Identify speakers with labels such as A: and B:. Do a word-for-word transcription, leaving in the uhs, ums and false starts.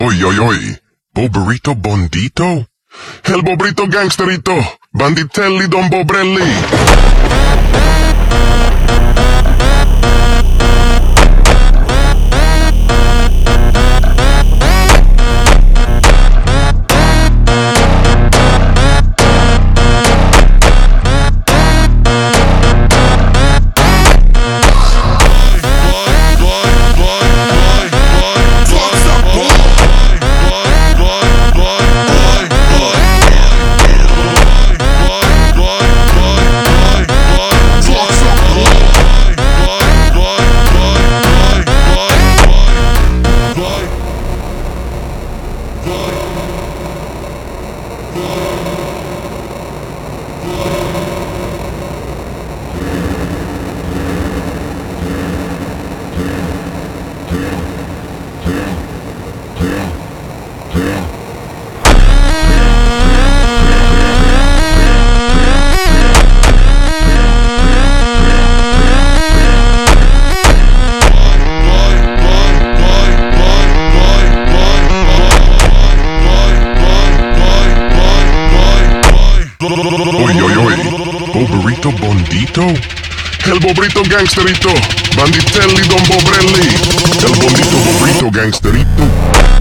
A: Oi, oi, oi, Boberito Bondito? El Bobrito Gangsterito, Banditelli Don Bobrelli. Oi, oi, oi, Boberito Bondito? El Bobrito Gangsterito, Banditelli Don Bobrelli. El Bondito Bobrito Gangsterito.